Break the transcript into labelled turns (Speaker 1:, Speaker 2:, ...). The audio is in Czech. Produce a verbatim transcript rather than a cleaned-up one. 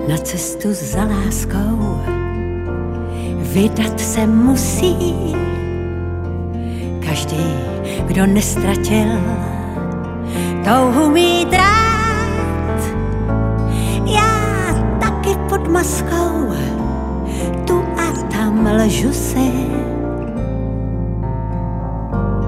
Speaker 1: na cestu za láskou vydat se musí každý, kdo nestratil touhu mít rád. Já taky pod maskou tu a tam lžu